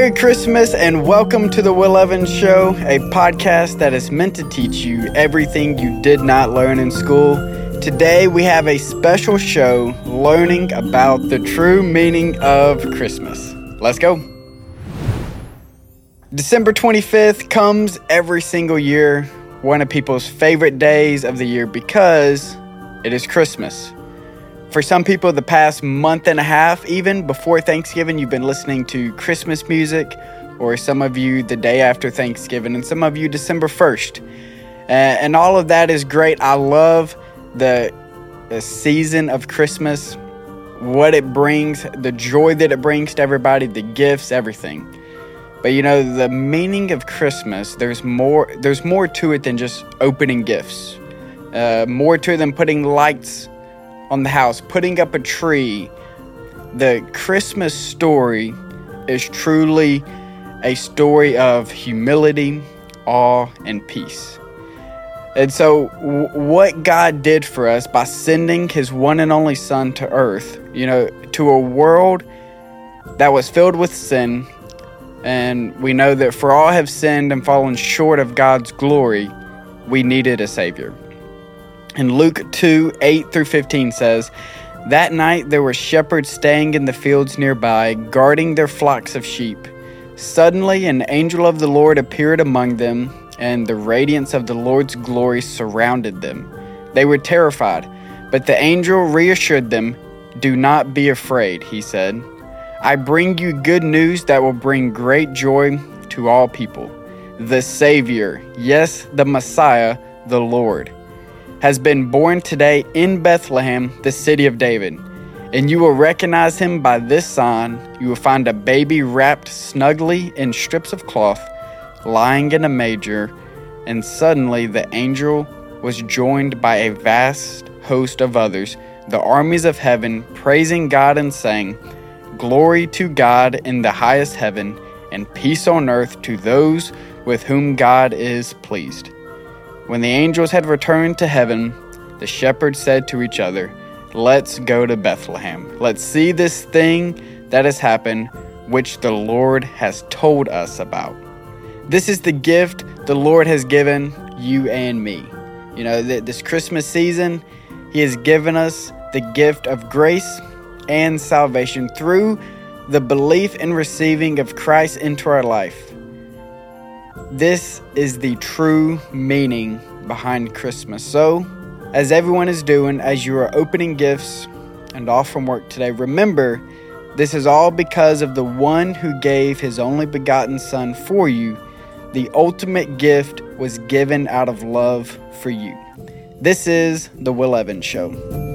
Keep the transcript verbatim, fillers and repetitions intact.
Merry Christmas and welcome to the Will Evans Show, a podcast that is meant to teach you everything you did not learn in school. Today we have a special show learning about the true meaning of Christmas. Let's go. December twenty-fifth comes every single year, one of people's favorite days of the year because it is Christmas. For some people, the past month and a half, even before Thanksgiving, you've been listening to Christmas music, or some of you the day after Thanksgiving, and some of you December first. Uh, and all of that is great. I love the, the season of Christmas, what it brings, the joy that it brings to everybody, the gifts, everything. But you know, the meaning of Christmas, there's more, there's more to it than just opening gifts. Uh, more to it than putting lights on the house, putting up a tree. The Christmas story is truly a story of humility, awe, and peace. And so w- what God did for us by sending his one and only son to earth, you know, to a world that was filled with sin, and we know that for all have sinned and fallen short of God's glory, we needed a Savior. And Luke two, eight through fifteen says, "That night there were shepherds staying in the fields nearby, guarding their flocks of sheep. Suddenly an angel of the Lord appeared among them, and the radiance of the Lord's glory surrounded them. They were terrified, but the angel reassured them. 'Do not be afraid,' he said. 'I bring you good news that will bring great joy to all people. The Savior, yes, the Messiah, the Lord, has been born today in Bethlehem, the city of David. And you will recognize him by this sign. You will find a baby wrapped snugly in strips of cloth, lying in a manger.' And suddenly the angel was joined by a vast host of others, the armies of heaven, praising God and saying, 'Glory to God in the highest heaven, and peace on earth to those with whom God is pleased.' When the angels had returned to heaven, the shepherds said to each other, 'Let's go to Bethlehem. Let's see this thing that has happened, which the Lord has told us about.'" This is the gift the Lord has given you and me. You know, th- this Christmas season, he has given us the gift of grace and salvation through the belief and receiving of Christ into our life. This is the true meaning behind Christmas. So, as everyone is doing, as you are opening gifts and off from work today, remember, this is all because of the one who gave his only begotten Son for you. The ultimate gift was given out of love for you. This is the Will Evans Show.